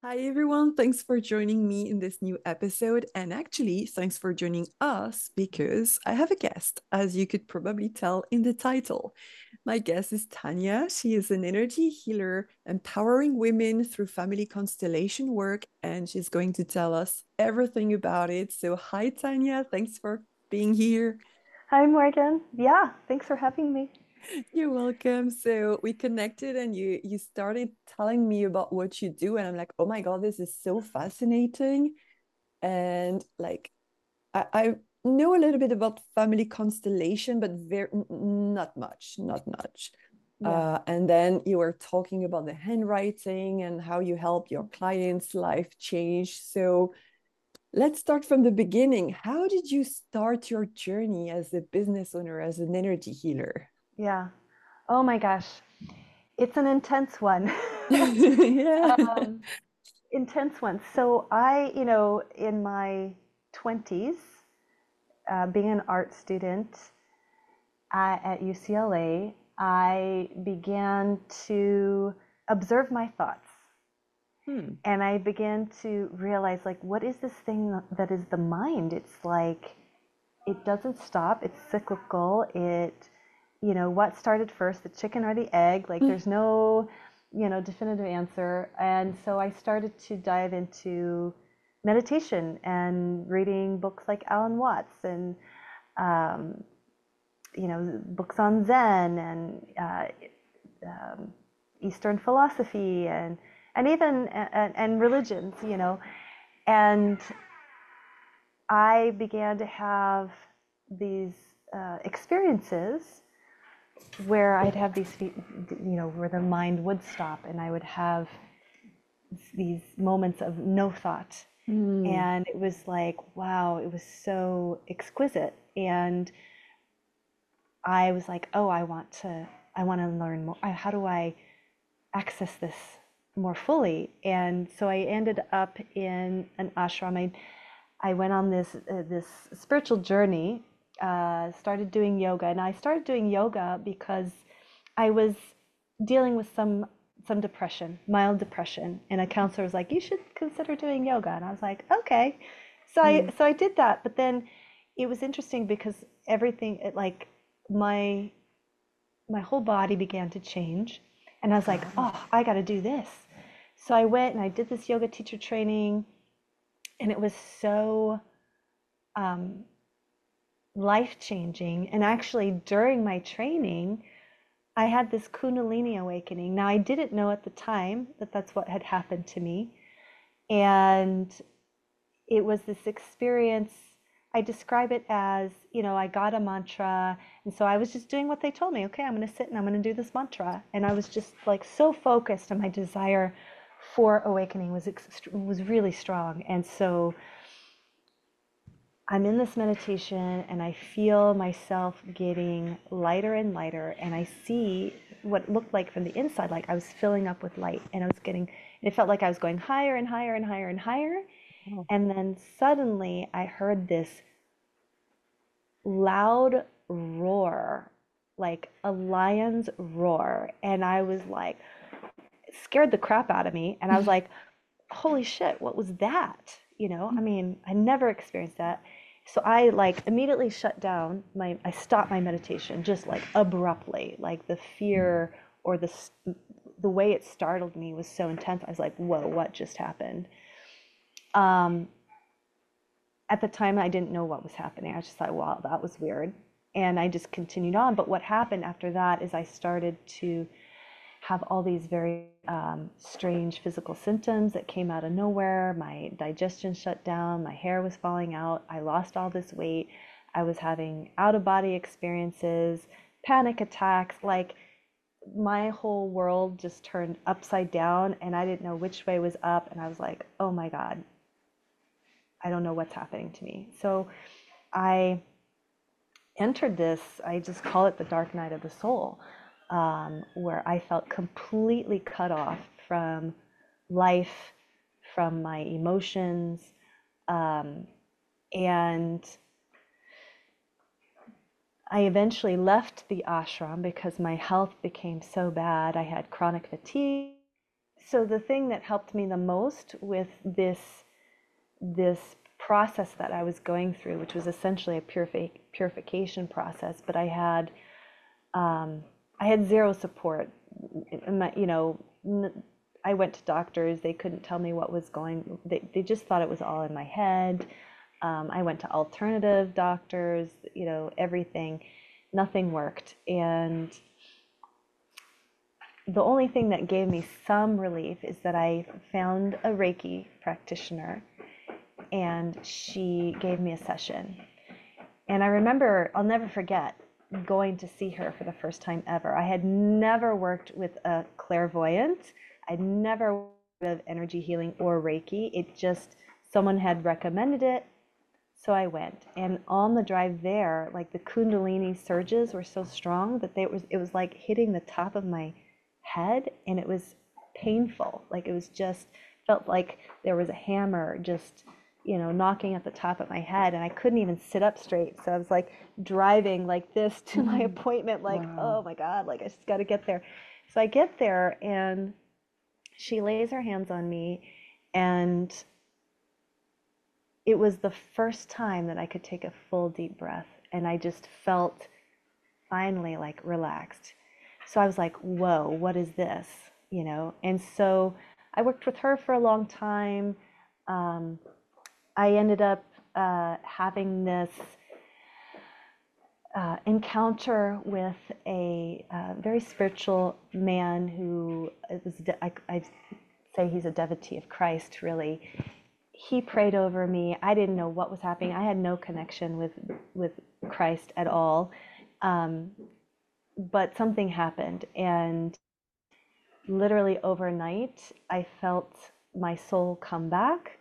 Hi, everyone. Thanks for joining me in this new episode. And actually, thanks for joining us because I have a guest, as you could probably tell in the title. My guest is Tanya. She is an energy healer, empowering women through family constellation work, and she's going to tell us everything about it. So, hi, Tanya. Thanks for being here. Hi, Morgan. Yeah, thanks for having me. You're welcome. So we connected and you started telling me about what you do and I'm like, "Oh my God, this is so fascinating." And like I know a little bit about family constellation, but not much, not much. Yeah. And then you were talking about the handwriting and how you help your clients' life change. So let's start from the beginning. How did you start your journey as a business owner, as an energy healer? Yeah. Oh my gosh. It's an intense one. Yeah. um, Intense one. So in my 20s, being an art student at UCLA, I began to observe my thoughts. Hmm. And I began to realize, like, what is this thing that is the mind? It's like, it doesn't stop. It's cyclical. What started first, the chicken or the egg? Like, there's no, definitive answer. And so I started to dive into meditation and reading books like Alan Watts and, um, books on Zen and Eastern philosophy and even and religions. And I began to have these experiences where I'd have where the mind would stop and I would have these moments of no thought. Hmm. And it was like, wow, it was so exquisite. And I was like, oh, I want to learn more. How do I access this more fully? And so I ended up in an ashram. I went on this spiritual journey, started doing yoga, and I started doing yoga because I was dealing with some depression, mild depression, and a counselor was like, "You should consider doing yoga," and I was like, "Okay." So I Hmm. so I did that, but then it was interesting because like my my whole body began to change, and I was like, Ah. "Oh, I got to do this." So I went and I did this yoga teacher training, and it was so life changing. And actually, during my training, I had this Kundalini awakening. Now, I didn't know at the time that that's what had happened to me. And it was this experience. I describe it as, I got a mantra. And so I was just doing what they told me. Okay, I'm going to sit and I'm going to do this mantra. And I was just like so focused on my desire for awakening was really strong. And so I'm in this meditation and I feel myself getting lighter and lighter, and I see what looked like from the inside, like I was filling up with light, and it felt like I was going higher and higher and higher and higher. Oh. And then suddenly I heard this loud roar, like a lion's roar. And I was like, it scared the crap out of me. And I was like, holy shit, what was that? I mean, I never experienced that. So I like immediately shut down I stopped my meditation just like abruptly. Like the fear or the way it startled me was so intense. I was like, whoa, what just happened? Um, at the time, I didn't know what was happening. I just thought, wow, that was weird. And I just continued on. But what happened after that is I started to have all these very strange physical symptoms that came out of nowhere. My digestion shut down, my hair was falling out, I lost all this weight, I was having out of body experiences, panic attacks. Like my whole world just turned upside down, and I didn't know which way was up. And I was like, oh my God, I don't know what's happening to me. So I entered this, I just call it the dark night of the soul, where I felt completely cut off from life, from my emotions. And I eventually left the ashram because my health became so bad. I had chronic fatigue, so the thing that helped me the most with this process that I was going through, which was essentially a purification process, but I had zero support. You know, I went to doctors. They couldn't tell me what was going. They just thought it was all in my head. I went to alternative doctors. You know, everything. Nothing worked. And the only thing that gave me some relief is that I found a Reiki practitioner, and she gave me a session. And I remember, I'll never forget going to see her for the first time ever. I had never worked with a clairvoyant. I'd never worked with energy healing or Reiki. It just, someone had recommended it. So I went. And on the drive there, like the Kundalini surges were so strong that it was like hitting the top of my head, and it was painful. Like it was just, felt like there was a hammer just, you know, knocking at the top of my head, and I couldn't even sit up straight. So I was like driving like this to my appointment, like, Wow. oh my God, like I just got to get there. So I get there, and she lays her hands on me, and it was the first time that I could take a full deep breath, and I just felt finally like relaxed. So I was like, whoa, what is this? You know? And so I worked with her for a long time. Um, I ended up having this encounter with a very spiritual man who was, I say he's a devotee of Christ, really. He prayed over me. I didn't know what was happening. I had no connection with Christ at all. Um, but something happened, and literally overnight, I felt my soul come back,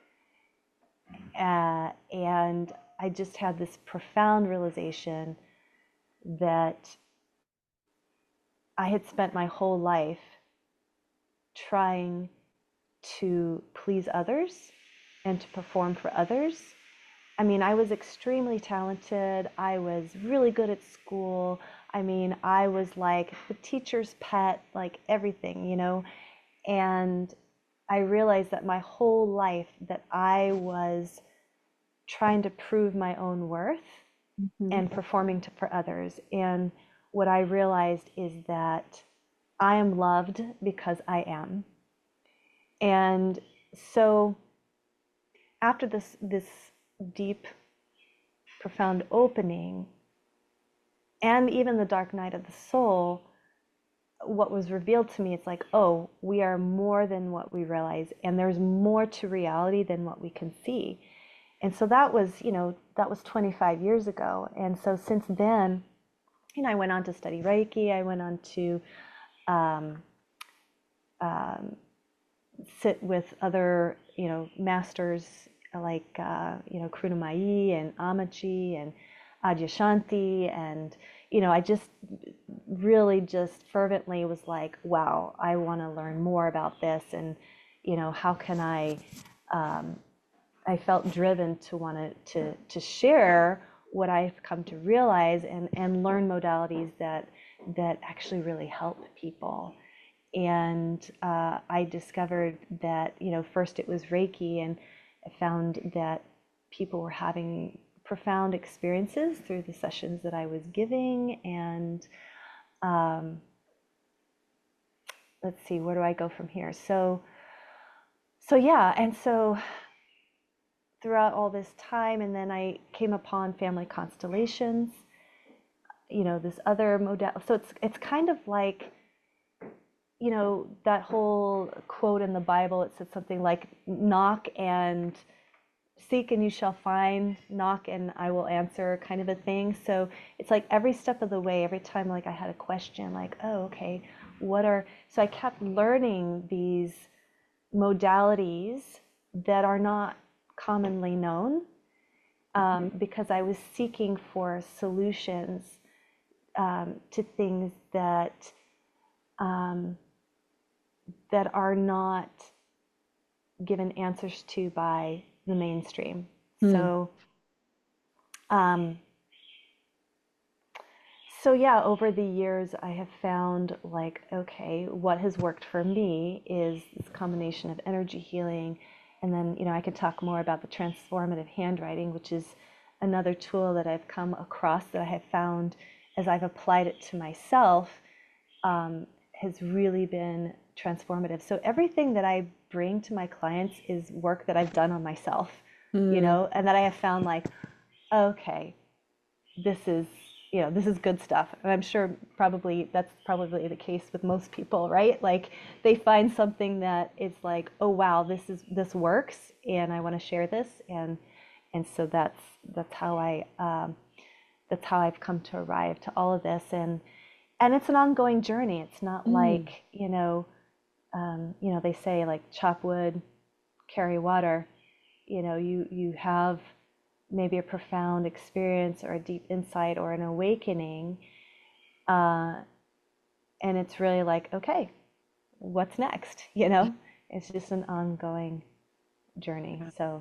and I just had this profound realization that I had spent my whole life trying to please others and to perform for others. I mean, I was extremely talented. I was really good at school. I mean, I was like the teacher's pet, like everything, you know. And I realized that my whole life that I was trying to prove my own worth Mhm. and performing for others. And what I realized is that I am loved because I am. And so after this deep, profound opening, and even the dark night of the soul, what was revealed to me, it's like, oh, we are more than what we realize, and there's more to reality than what we can see. And so that was, you know, that was 25 years ago. And so since then, you know, I went on to study Reiki. I went on to um, um, sit with other, you know, masters like, you know, Krunamai and Amachi and Adyashanti. And, you know, I just really just fervently was like, wow, I want to learn more about this. And, you know, how can um, I felt driven to want to share what I've come to realize, and learn modalities that actually really help people. And I discovered that, you know, first it was Reiki, and I found that people were having profound experiences through the sessions that I was giving. And um, let's see, where do I go from here? So yeah, and so throughout all this time, and then I came upon family constellations, you know, this other model. So it's kind of like, you know, that whole quote in the Bible. It said something like, knock and seek and you shall find, knock and I will answer, kind of a thing. So it's like every step of the way, every time like I had a question, like, oh, okay, so I kept learning these modalities that are not commonly known, because I was seeking for solutions to things um, that are not given answers to by the mainstream. Hmm. So, um, So yeah, over the years, I have found like, okay, what has worked for me is this combination of energy healing, and then, I could talk more about the transformative handwriting, which is another tool that I've come across that I have found as I've applied it to myself, has really been transformative. So everything that I bring to my clients is work that I've done on myself, Mm, and that I have found like, okay, this is this is good stuff. And I'm sure probably that's probably the case with most people, right? Like they find something that is like, oh wow, this works, and I want to share this, and so that's how that's how I've come to arrive to all of this, and it's an ongoing journey. It's not mm. like they say like chop wood, carry water. You have maybe a profound experience or a deep insight or an awakening, uh, and it's really like, okay, what's next? It's just an ongoing journey. So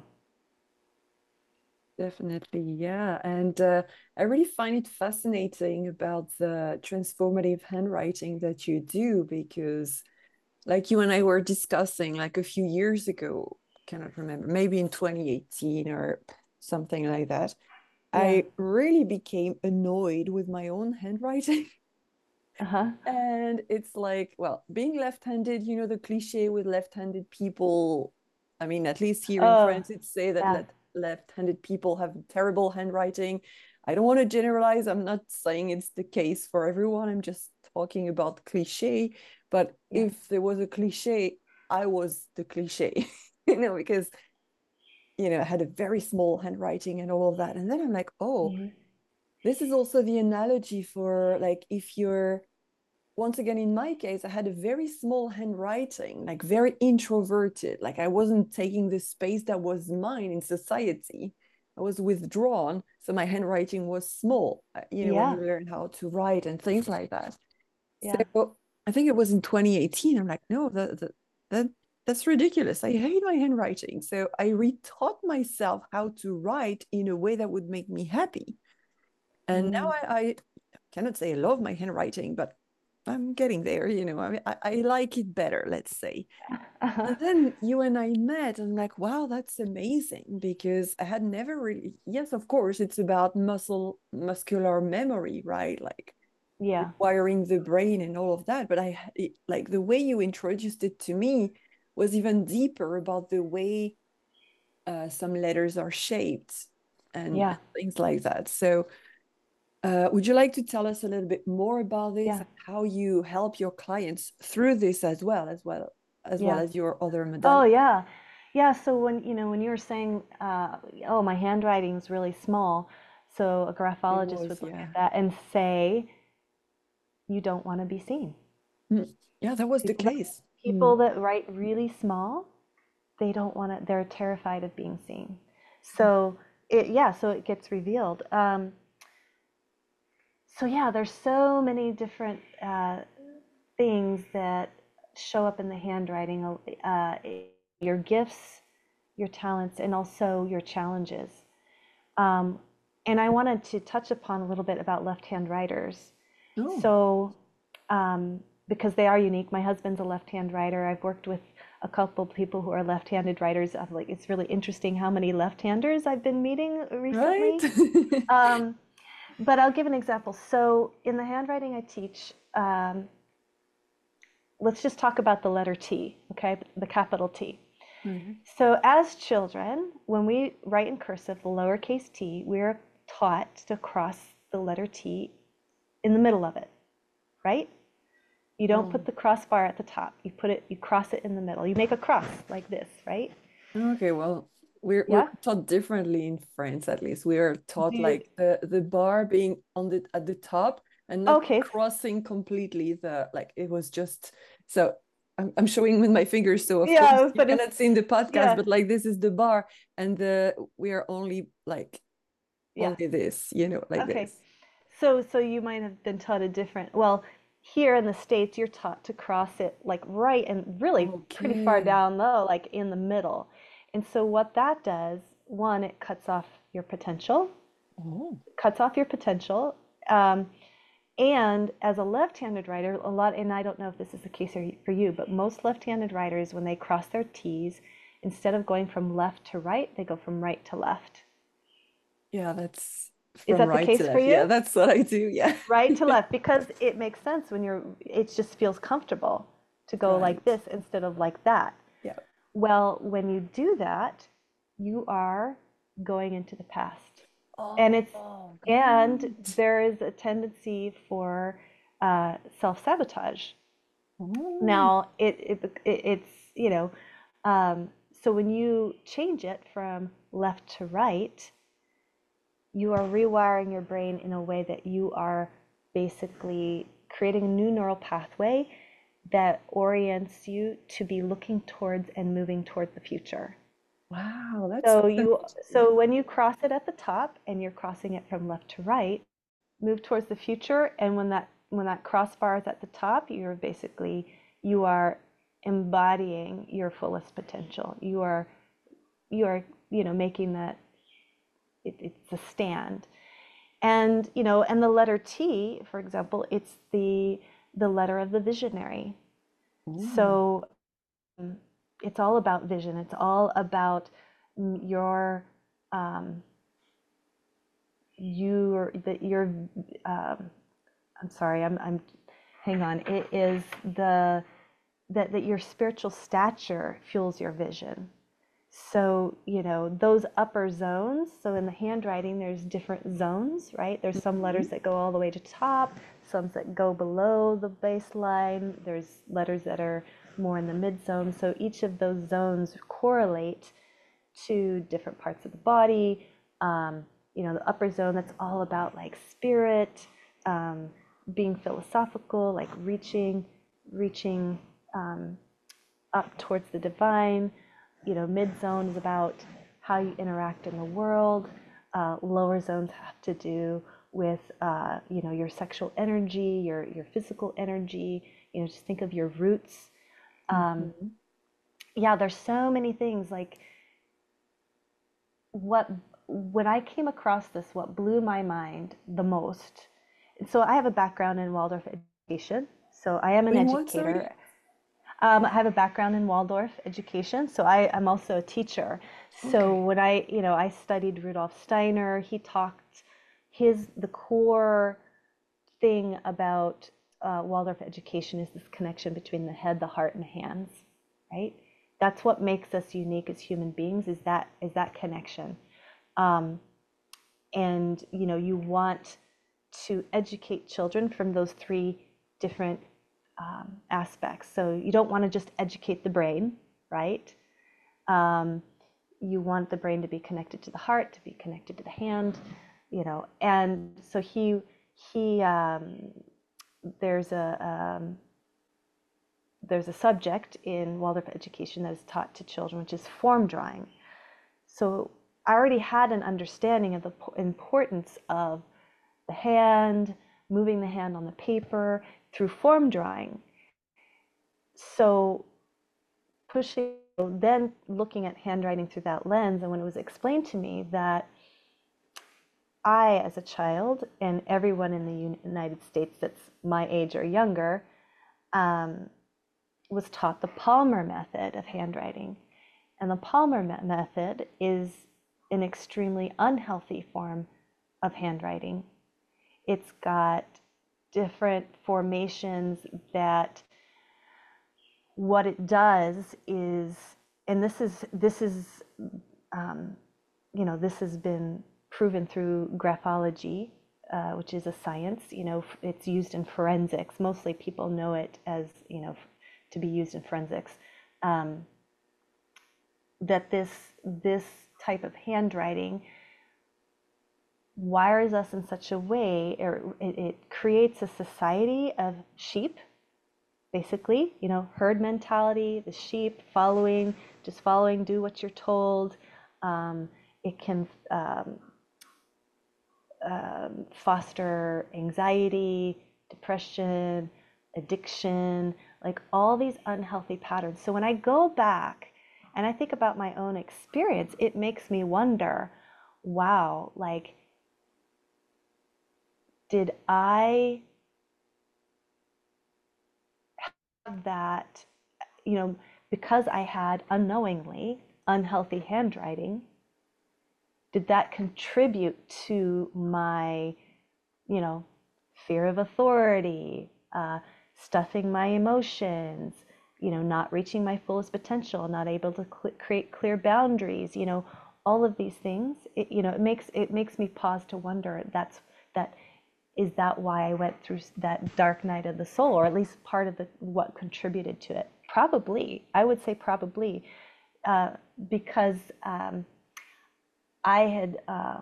Definitely, yeah. And I really find it fascinating about the transformative handwriting that you do because, like you and I were discussing like a few years ago, cannot remember, maybe in 2018 or something like that, yeah, I really became annoyed with my own handwriting. uh-huh, And it's like, well, being left-handed, the cliche with left-handed people. I mean, at least here in oh France, it's say that yeah, left-handed people have terrible handwriting. I don't want to generalize. I'm not saying it's the case for everyone. I'm just talking about cliche. But yeah, if there was a cliche, I was the cliche, because I had a very small handwriting and all of that. And then I'm like, oh, hmm, this is also the analogy for like if you're once again, in my case, I had a very small handwriting, like very introverted. Like I wasn't taking the space that was mine in society. I was withdrawn. So my handwriting was small, when yeah, you learn how to write and things like that. yeah, So I think it was in 2018. I'm like, no, that that's ridiculous. I hate my handwriting. So I retaught myself how to write in a way that would make me happy. And now mm, I cannot say I love my handwriting, but I'm getting there, I mean, I like it better, let's say. uh-huh, And then you and I met, and I'm like, wow, that's amazing because I had never really, yes, of course, it's about muscular memory, right? Like yeah, wiring the brain and all of that. But like the way you introduced it to me was even deeper about the way some letters are shaped and yeah, things like that. So, would you like to tell us a little bit more about this yeah, and how you help your clients through this as well yeah. as your other Oh modalities? yeah, yeah. So when you were saying, oh, my handwriting's really small, so a It graphologist was, would look at yeah. that and say, you don't want to be seen. Mm. Yeah, that was the People that case. people that write really small, they don't want to. They're terrified of being seen. So so it gets revealed. So yeah, there's so many different things that show up in the handwriting. Your gifts, your talents, and also your challenges. Um, and I wanted to touch upon a little bit about left-hand writers. Oh, So, because they are unique, my husband's a left-hand writer. I've worked with a couple of people who are left-handed writers. I'm like, it's really interesting how many left-handers I've been meeting right? recently. Um, but I'll give an example. So, in the handwriting I teach, let's just talk about the letter T, okay, the capital T. Okay. So, as children, when we write in cursive, the lowercase t, we're taught to cross the letter T in the middle of it, right? You don't Oh, put the crossbar at the top. You cross it in the middle. You make a cross like this, right? okay. Well, we're Yeah? taught differently in France, at least. We are Do taught you, like the bar being on the at the top and not okay. crossing completely the like it was just so I'm showing with my fingers, so of course Yeah, you but it's, cannot see in the podcast, yeah, but like this is the bar and the we are only like yeah. only this, like Okay. this. So you might have been taught a different, well, here in the States, you're taught to cross it like right and really pretty far Okay. down low, like in the middle. And so what that does, one, it cuts off your potential, Oh. cuts off your potential. Um, And as a left-handed writer, a lot, and I don't know if this is the case for you, but most left-handed writers, when they cross their T's, instead of going from left to right, they go from right to left. Yeah, that's Is from that the right to case for left. Yeah, you? that's what I do. Yeah. Right to left, because it makes sense when it just feels comfortable to go like Right. this instead of like that. Yeah. Well, when you do that, you are going into the past. And it's Oh, and right. there is a tendency for self-sabotage. Oh. Now, it's, um, so when you change it from left to right, you are rewiring your brain in a way that you are basically creating a new neural pathway that orients you to be looking towards and moving towards the future. Wow, that's So fascinating. so when you cross it at the top and you're crossing it from left to right, move towards the future, and when that crossbar is at the top, you are embodying your fullest potential. You are making that it's a stand. And the letter T, for example, it's the letter of the visionary. Mm. So it's all about vision. It's all about your um, your um, I'm sorry, I'm hang on. It is that your spiritual stature fuels your vision. So, those upper zones, so in the handwriting, there's different zones, right? There's some letters Mhm. that go all the way to top, some that go below the baseline. There's letters that are more in the mid zone. So each of those zones correlate to different parts of the body. The upper zone, that's all about like spirit, um, being philosophical, like reaching um, up towards the divine. Mid zone is about how you interact in the world. Lower zones have to do with your sexual energy, your physical energy. Just think of your roots. Um, Mhm. yeah, there's so many things like what when I came across this, what blew my mind the most. So I have a background in Waldorf education. So I am an In what, sorry? educator. I have a background in Waldorf education, so I'm also a teacher. So Okay. when I studied Rudolf Steiner, he talked the core thing about Waldorf education is this connection between the head, the heart, and the hands, right? That's what makes us unique as human beings is that connection. Um, and you want to educate children from those three different aspects. So you don't want to just educate the brain, right? Um, you want the brain to be connected to the heart, to be connected to the hand, And so he there's a subject in Waldorf education that is taught to children, which is form drawing. So I already had an understanding of the importance of the hand, moving the hand on the paper through form drawing. So then looking at handwriting through that lens, and when it was explained to me that I, as a child, and everyone in the United States that's my age or younger, um, was taught the Palmer method of handwriting. And the Palmer method is an extremely unhealthy form of handwriting. It's got different formations that what it does is, and um, this has been proven through graphology, which is a science. It's used in forensics. Mostly people know it as, to be used in forensics. Um, that this type of handwriting wires us in such a way, or it creates a society of sheep, basically, herd mentality, the sheep just following, do what you're told. It can foster anxiety, depression, addiction, like all these unhealthy patterns. So when I go back and I think about my own experience, it makes me wonder, wow, like, did I that, you know, because I had unknowingly unhealthy handwriting, did that contribute to my, you know, fear of authority, stuffing my emotions, you know, not reaching my fullest potential, not able to create clear boundaries, you know, all of these things, you know, it makes me pause to wonder, that is that why I went through that dark night of the soul, or at least part of what contributed to it? Probably, I would say probably, uh, because I had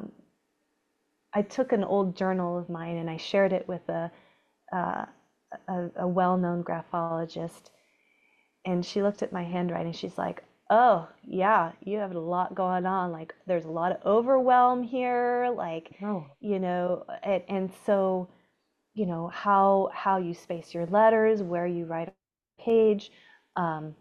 I took an old journal of mine and I shared it with uh, a well-known graphologist, and she looked at my handwriting. She's like, "Oh, yeah, you have a lot going on. Like, there's a lot of overwhelm here. Like, Oh. you know, and so, you know, how you space your letters, where you write on a page. Um,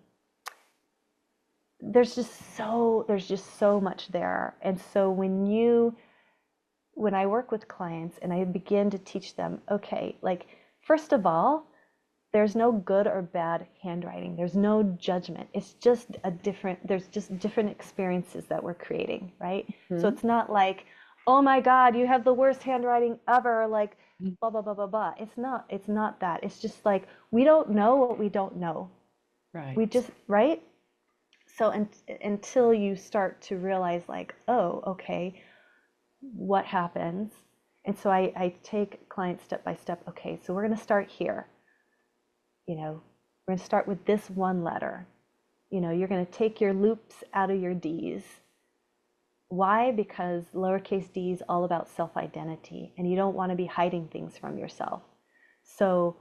there's just so much there. And so when I work with clients and I begin to teach them, okay, like, first of all, there's no good or bad handwriting. There's no judgment. It's just there's just different experiences that we're creating, right? So Mhm. it's not like, oh my God, you have the worst handwriting ever, like blah, blah, blah, blah, blah. It's not that. It's just like, we don't know what we don't know. We Right. just, right? So until you start to realize, like, oh, okay, what happens? And so I take clients step by step. Okay, so we're going to start here. You know, we're going to start with this one letter. You know, you're going to take your loops out of your D's. Why? Because lowercase d is all about self-identity, and you don't want to be hiding things from yourself. So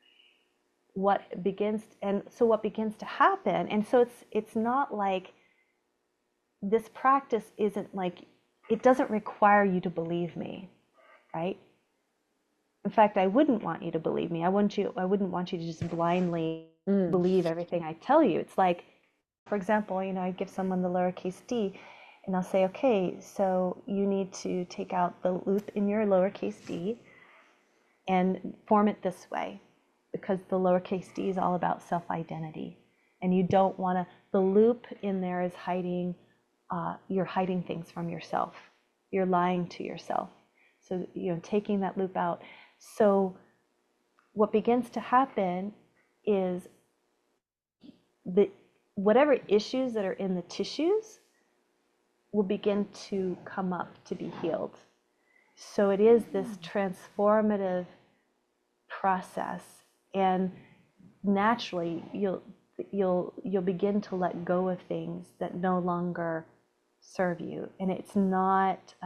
what begins to happen, and so it's not like, this practice isn't like, it doesn't require you to believe me, right? In fact, I wouldn't want you to believe me. I wouldn't want you to just blindly Mm. believe everything I tell you. It's like, for example, you know, I give someone the lowercase d, and I'll say, okay, so you need to take out the loop in your lowercase d and form it this way, because the lowercase d is all about self-identity. And you don't want to, the loop in there is hiding, you're hiding things from yourself. You're lying to yourself. So, you know, taking that loop out. So what begins to happen is, the whatever issues that are in the tissues will begin to come up to be healed. So it is this transformative process, and naturally you'll begin to let go of things that no longer serve you. And it's not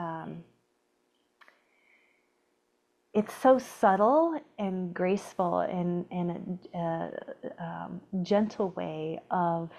it's so subtle and graceful, and a gentle way of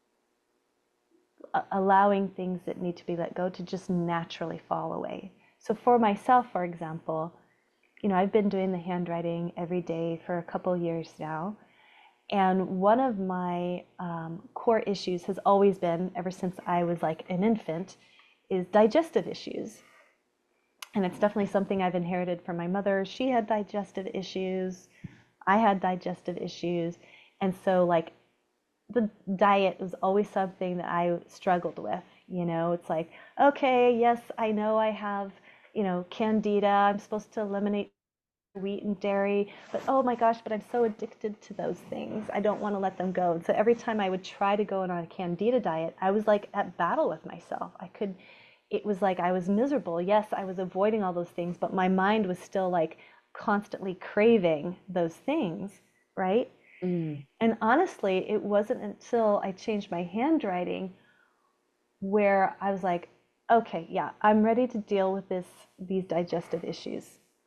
allowing things that need to be let go to just naturally fall away. So for myself, for example, you know, I've been doing the handwriting every day for a couple years now. And one of my core issues has always been, ever since I was like an infant, is digestive issues. And it's definitely something I've inherited from my mother. She had digestive issues. I had digestive issues. And so, like, the diet was always something that I struggled with. You know, it's like, okay, yes, I know I have, you know, candida. I'm supposed to eliminate wheat and dairy, but oh my gosh, but I'm so addicted to those things. I don't want to let them go. And so every time I would try to go on a candida diet, I was like at battle with myself. It was like I was miserable. Yes, I was avoiding all those things, but my mind was still like constantly craving those things, right? Mm. And honestly, it wasn't until I changed my handwriting where I was like, okay, yeah, I'm ready to deal with these digestive issues.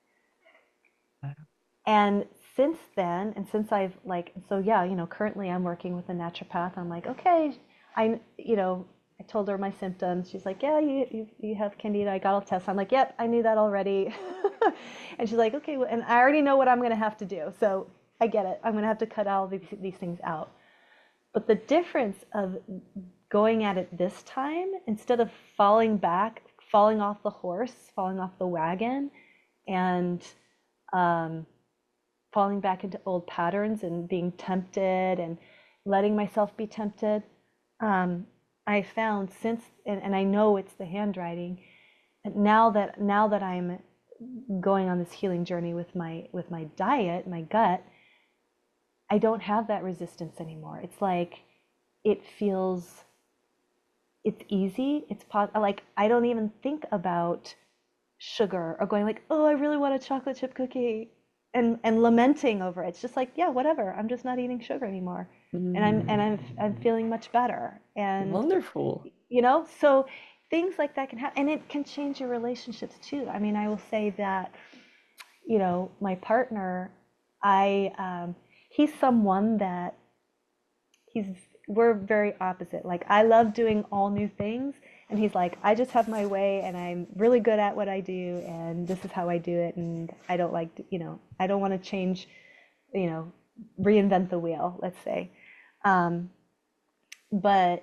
And since then, and since I've like, so yeah, you know, currently I'm working with a naturopath. I'm like, okay, you know, I told her my symptoms. She's like, yeah, you have candida. I got all tests. I'm like, yep, I knew that already. And she's like, okay, well, and I already know what I'm going to have to do. So I get it. I'm going to have to cut all these things out. But the difference of going at it this time, instead of falling back, falling off the horse, falling off the wagon, and um, falling back into old patterns and being tempted and letting myself be tempted. Um, I found since, and I know it's the handwriting, now that I'm going on this healing journey with my diet, my gut, I don't have that resistance anymore. It's like it feels it's easy. Like I don't even think about sugar or going like, oh, I really want a chocolate chip cookie and lamenting over it. It's just like, yeah, whatever. I'm just not eating sugar anymore. And I'm feeling much better. And Wonderful. so things like that can happen, and it can change your relationships too. I mean, I will say that, my partner, I he's someone that he's we're very opposite. Like I love doing all new things, and he's like, I just have my way, and I'm really good at what I do, and this is how I do it, and I don't like I don't want to change, you know, reinvent the wheel, let's say. Um, but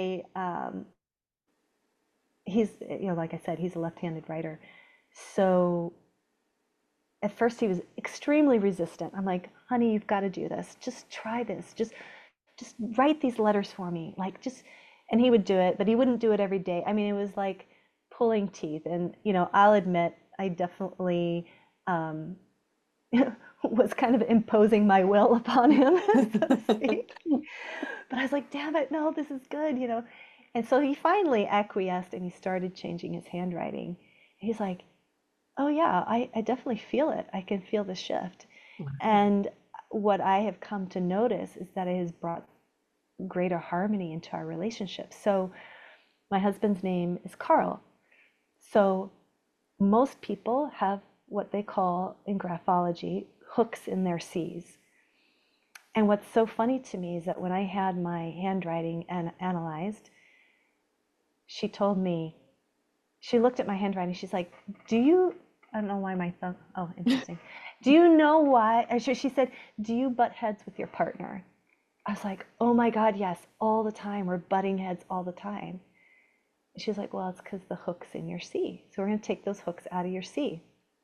he's, like I said, he's a left-handed writer, so at first he was extremely resistant. I'm like, honey, you've got to do this. Just try this. Just write these letters for me. Like just and he would do it, but he wouldn't do it every day. I mean, it was like pulling teeth. And I'll admit I definitely um, was kind of imposing my will upon him, so to speak. But I was like, damn it, no, this is good. And so he finally acquiesced and he started changing his handwriting. He's like, oh yeah, I definitely feel it. I can feel the shift. And what I have come to notice is that it has brought greater harmony into our relationship. So my husband's name is Carl. So most people have what they call in graphology hooks in their C's. And what's so funny to me is that when I had my handwriting analyzed, she told me, she looked at my handwriting. She's like, I don't know why my thumb, oh, interesting. Do you know why? She said, do you butt heads with your partner? I was like, oh my God, yes, all the time. We're butting heads all the time. She's like, well, it's because the hook's in your C. So we're going to take those hooks out of your C.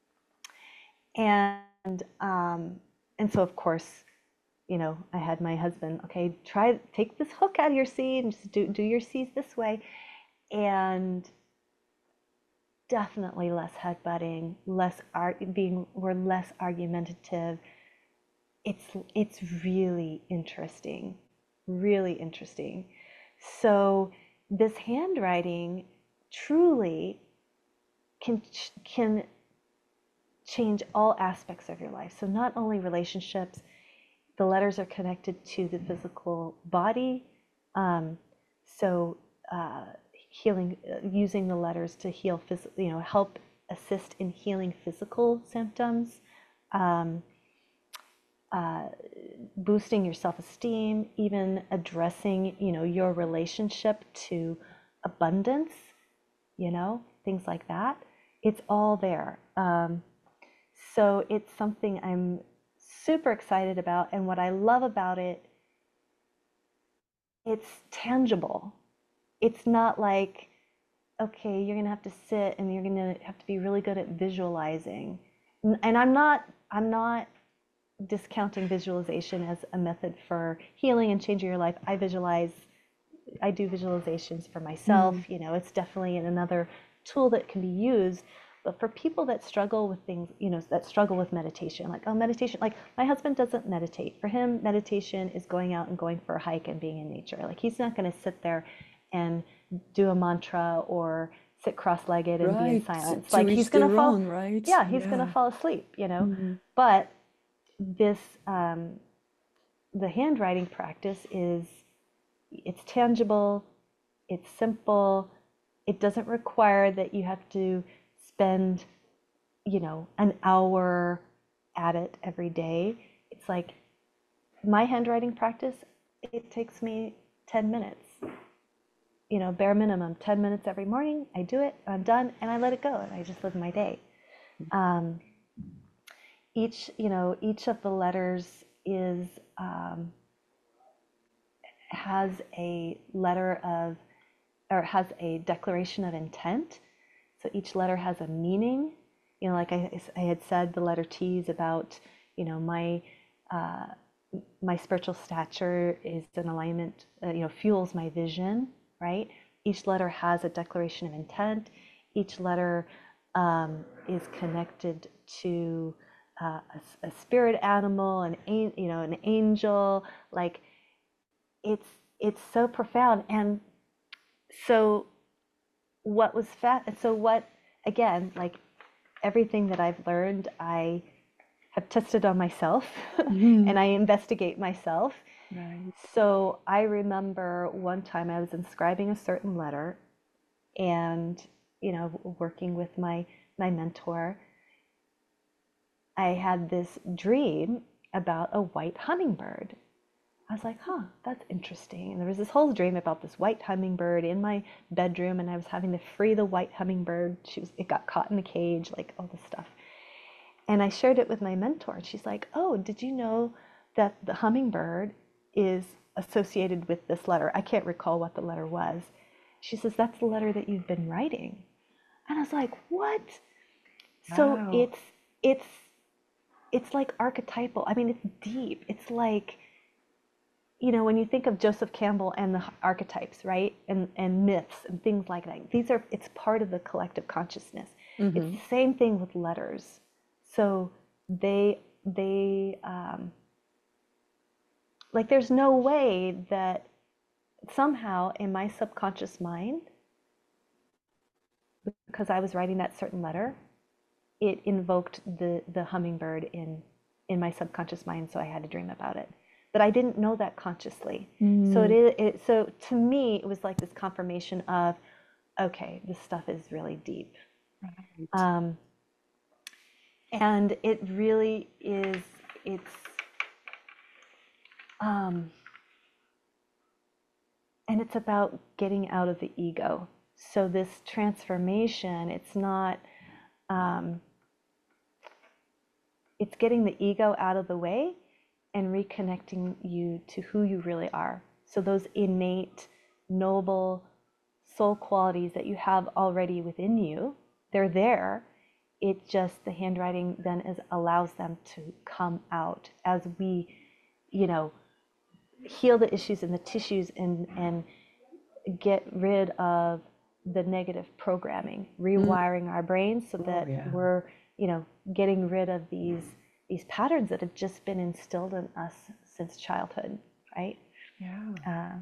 And so of course, I had my husband, okay, take this hook out of your C and just do your C's this way. And definitely less headbutting, we're less argumentative. It's really interesting, really interesting. So this handwriting truly can change all aspects of your life. So not only relationships, the letters are connected to the physical body. So healing, using the letters to heal, help assist in healing physical symptoms, boosting your self-esteem, even addressing, your relationship to abundance, things like that. It's all there. So it's something I'm super excited about. And what I love about it, it's tangible. It's not like, okay, you're going to have to sit and you're going to have to be really good at visualizing. And I'm not discounting visualization as a method for healing and changing your life. I do visualizations for myself. It's definitely another tool that can be used. But for people that struggle with things, that struggle with meditation, like, oh, meditation, like my husband doesn't meditate. For him, meditation is going out and going for a hike and being in nature. Like he's not going to sit there and do a mantra or sit cross-legged and be in Right. silence. To Like each he's going to their fall, own, right? yeah, he's going to Yeah. fall asleep. Mm-hmm. But this, the handwriting practice it's tangible, it's simple, it doesn't require that you have to spend, an hour at it every day. It's like my handwriting practice, it takes me 10 minutes, bare minimum, 10 minutes every morning. I do it, I'm done, and I let it go, and I just live my day. Um, each of the letters has a letter of, or has a declaration of intent. So each letter has a meaning. Like I had said, the letter T is about, uh, my spiritual stature is in alignment, fuels my vision, right? Each letter has a declaration of intent. Each letter is connected to a spirit animal, an angel. Like it's it's so profound. And so what was so what again, like everything that I've learned, I have tested on myself and I investigate myself. Right. So I remember one time I was inscribing a certain letter and, working with my mentor, I had this dream about a white hummingbird. I was like, huh, that's interesting. And there was this whole dream about this white hummingbird in my bedroom, and I was having to free the white hummingbird. It got caught in the cage, like all this stuff. And I shared it with my mentor, and she's like, oh, did you know that the hummingbird is associated with this letter? I can't recall what the letter was. She says, that's the letter that you've been writing. And I was like, what? So Wow. it's it's like archetypal. I mean, it's deep. It's like, when you think of Joseph Campbell and the archetypes, right? And myths and things like that. It's part of the collective consciousness. It's Mm-hmm. the same thing with letters. So they like there's no way that somehow in my subconscious mind, because I was writing that certain letter, it invoked the hummingbird in my subconscious mind, so I had to dream about it. But I didn't know that consciously. So Mm. so to me it was like this confirmation of, okay, this stuff is really deep. Right. Um, and it really is. Um, it's about getting out of the ego. So this transformation, um, it's getting the ego out of the way and reconnecting you to who you really are. So those innate, noble soul qualities that you have already within you, they're there. It just, the handwriting then allows them to come out as we, you know, heal the issues in the tissues and get rid of the negative programming, Mm. rewiring our brains so Oh, that yeah. we're, getting rid of these patterns that have just been instilled in us since childhood, right? Yeah. Uh,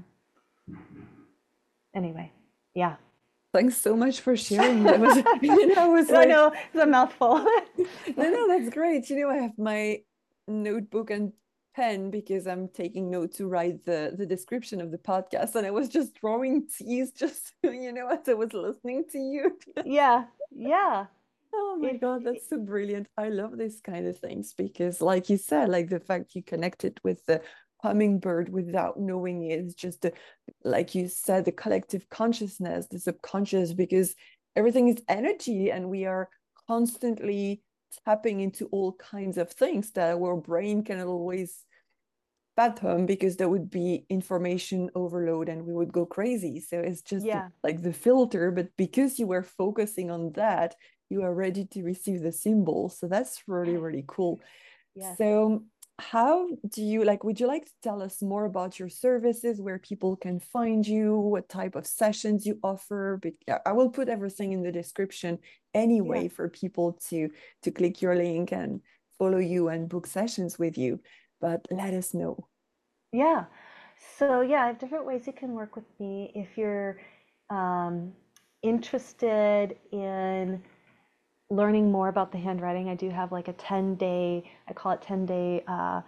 anyway, yeah. Thanks so much for sharing. That was, I was I like, know it's a mouthful. no, that's great. I have my notebook and pen because I'm taking notes to write the description of the podcast, and I was just drawing T's just, as I was listening to you. Yeah, yeah. Oh my It's God, that's so brilliant. I love this kind of things because, like you said, like the fact you connected with the hummingbird without knowing it is just, like you said, the collective consciousness, the subconscious, because everything is energy and we are constantly tapping into all kinds of things that our brain cannot always fathom because there would be information overload and we would go crazy. So it's just yeah, like the filter, but because you were focusing on that, you are ready to receive the symbol. So that's really, really cool. yes. So how do you like, would you like to tell us more about your services, where people can find you, what type of sessions you offer? I will put everything in the description Yeah. anyway for people to click your link and follow you and book sessions with you. But let us know. Yeah. So yeah, I have different ways you can work with me. If you're um, interested in learning more about the handwriting, I do have like a 10-day, I call it 10-day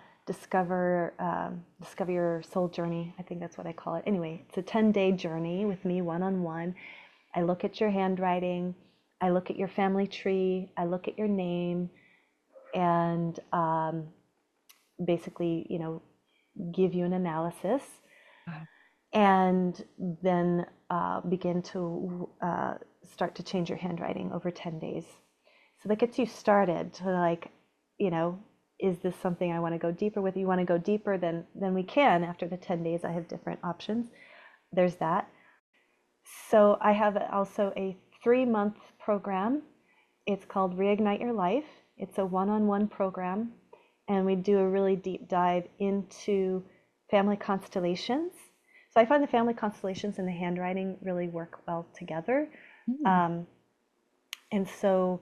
discover your soul journey. I think that's what I call it. Anyway, it's a 10-day journey with me one-on-one. I look at your handwriting, I look at your family tree, I look at your name, and basically, give you an analysis Wow. and then begin to start to change your handwriting over 10 days. So that gets you started to like, you know, is this something I want to go deeper with? You want to go deeper, then we can. After the 10 days, I have different options. There's that. So I have also a 3-month program. It's called Reignite Your Life. It's a one-on-one program. and we do a really deep dive into family constellations. So I find the family constellations and the handwriting really work well together. Mm. Um, and so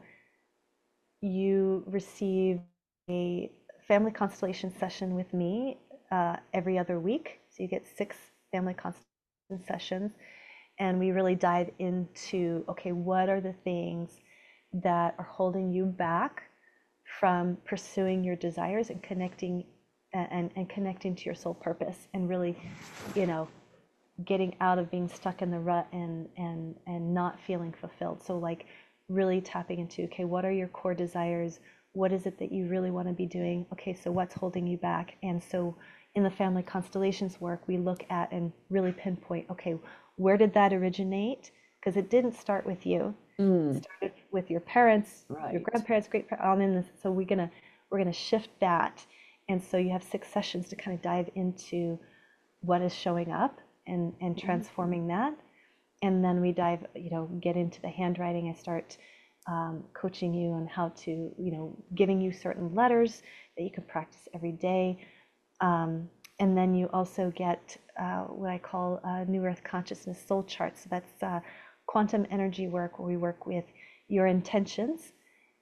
you receive a family constellation session with me every other week. So you get 6 family constellation sessions, and we really dive into, okay, what are the things that are holding you back from pursuing your desires and connecting and connecting to your soul purpose, and really, you know, getting out of being stuck in the rut and not feeling fulfilled. So like really tapping into, okay, what are your core desires? What is it that you really want to be doing? Okay, so what's holding you back? And so in the family constellations work, we look at and really pinpoint, okay, where did that originate? Because it didn't start with you. It Mm. started with your parents, your Right. grandparents, great parents, on in this. So we're gonna shift that. And so you have 6 sessions to kind of dive into what is showing up and Mhm. transforming that. And then we dive, get into the handwriting. I start coaching you on how to, giving you certain letters that you can practice every day. And then you also get what I call New Earth Consciousness Soul Charts. So that's quantum energy work, where we work with your intentions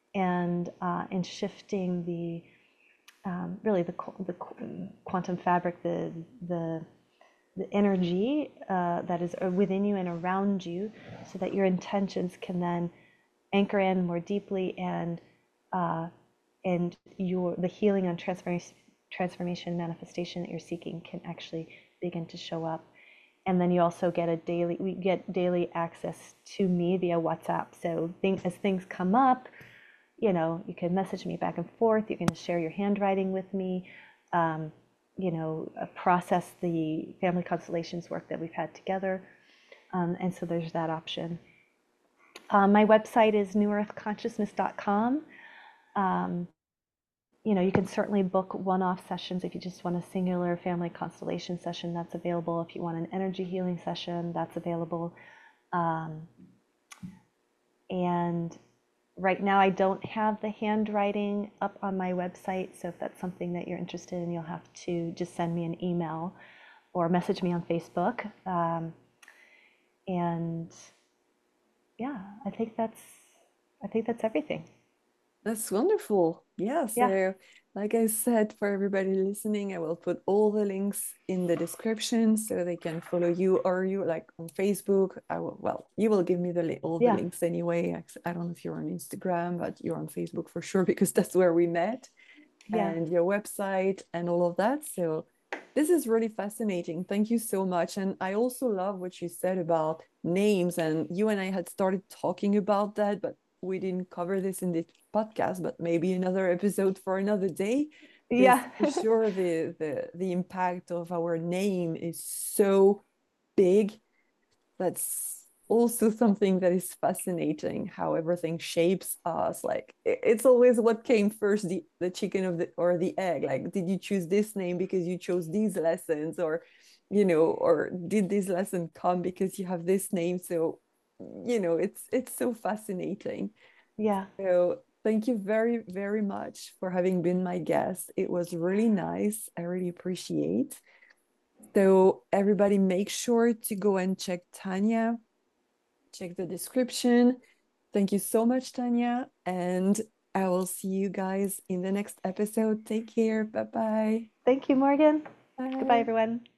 and shifting the really the quantum fabric, the the energy that is within you and around you, so that your intentions can then anchor in more deeply, uh, and your the healing and transformation manifestation that you're seeking can actually begin to show up. And then you also get we get daily access to me via WhatsApp. So as things come up, you can message me back and forth. You can share your handwriting with me, um, process the family constellations work that we've had together. And so there's that option. My website is newearthconsciousness.com. Um, you can certainly book one-off sessions if you just want a singular family constellation session. That's available. If you want an energy healing session, that's available. Um, and right now I don't have the handwriting up on my website, so if that's something that you're interested in, you'll have to just send me an email or message me on Facebook. And yeah, I think that's everything. That's wonderful. Yeah. Yeah, So, like I said, for everybody listening, I will put all the links in the description so they can follow you, or you like on Facebook. Well, you will give me all the yeah, links anyway. I don't know if you're on Instagram, but you're on Facebook for sure because that's where we met, yeah, and your website and all of that. So, this is really fascinating. Thank you so much. And I also love what you said about names. And you and I had started talking about that, but we didn't cover this in the podcast, but maybe another episode for another day. Because yeah, for sure the impact of our name is so big. That's also something that is fascinating, how everything shapes us. Like it's always what came first, the chicken of the or the egg. Like, did you choose this name because you chose these lessons, or or did this lesson come because you have this name? So it's so fascinating. yeah. So thank you very, very much for having been my guest. It was really nice. I really appreciate. So everybody make sure to go and check Tanya, check the description. Thank you so much, Tanya. And I will see you guys in the next episode. Take care. Bye-bye. Thank you, Morgan. Goodbye, Bye. everyone.